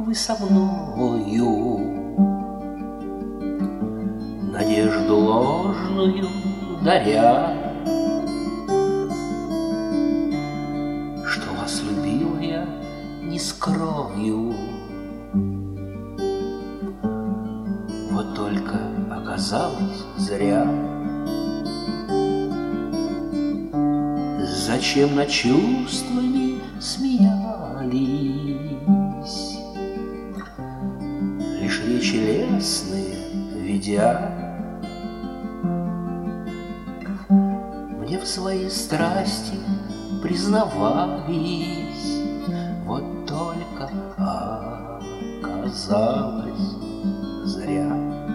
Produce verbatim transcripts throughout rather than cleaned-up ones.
вы со мною. Надежду ложную даря, что вас любил я, не скрою. Вот только оказалось зря. Зачем над чувствами смеялись, лишь речи лестные ведя? Мне в своей страсти признавались, вот только оказалось зря.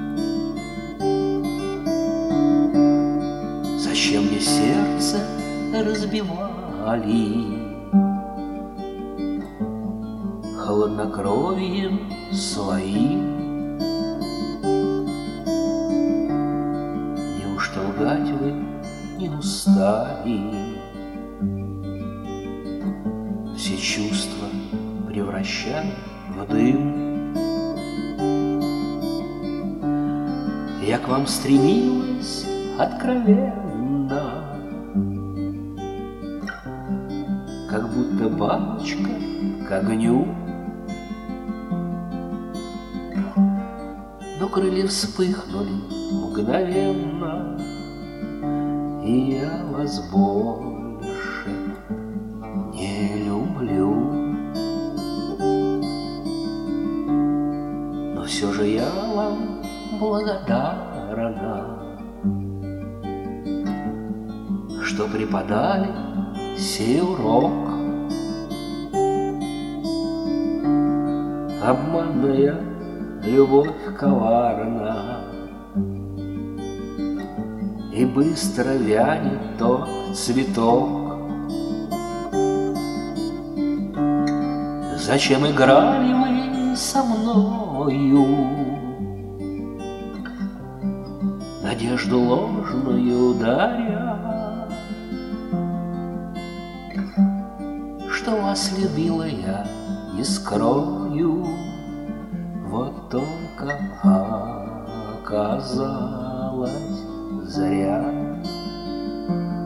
Зачем мне сердце разбивали хладнокровием своим? Неужто лгать вы не устали, все чувства превращая в дым? Я к вам стремилась откровенно, как будто бабочка к огню, но крылья вспыхнули мгновенно, и я вас больше не люблю. Но все же я вам благодарна, что преподали сей урок. Обманная любовь коварна, и быстро вянет тот цветок. Зачем играли вы со мною, надежду ложную даря, что вас любила я, не скрою, вот только оказалось зря.